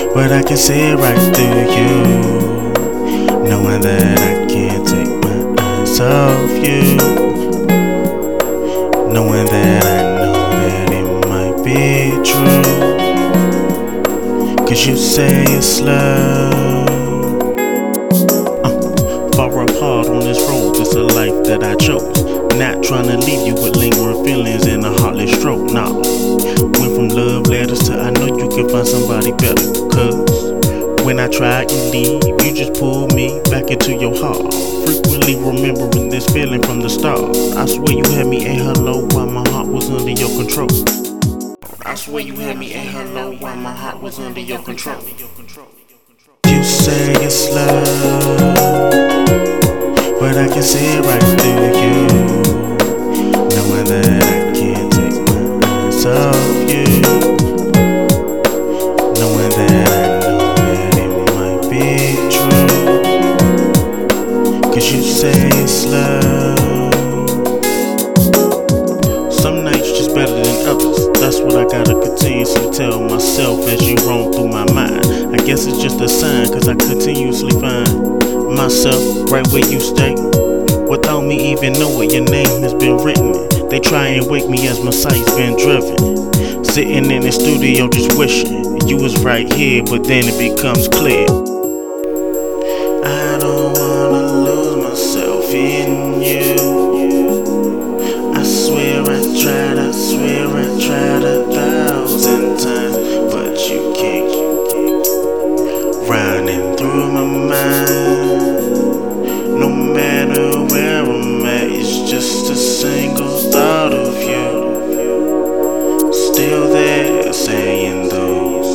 But I can see right through you, knowing that I can't take my eyes off you, knowing that I know that it might be true, 'cause you say it's love. Far apart on this road, it's a life that I chose. Not trying to leave you with lingering feelings and a heartless stroke, nah. Went from love letters to I know you can find somebody better. 'Cause when I tried you leave, you just pulled me back into your heart. Frequently remembering this feeling from the start. I swear you had me at hello while my heart was under your control. I swear you had me at hello while my heart was under your control. You say it's love, but I can see it right through you, knowing that I can't take my eyes off you, knowing that I know that it might be true, 'cause you say it's love. Some nights just better than others, that's what I gotta continuously tell myself as you roam through my mind. I guess it's just a sign, 'cause I continuously find myself right where you stay, without me even knowing your name has been written. They try and wake me as my sight's been driven, sitting in the studio just wishing you was right here, but then it becomes clear I don't wanna lose myself in you. I swear I tried 1,000 times, but you can't. Running through my mind, no matter where I'm at, it's just a single thought of you. Still there, saying those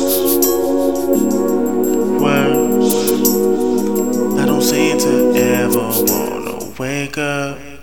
words. I don't seem to ever wanna wake up.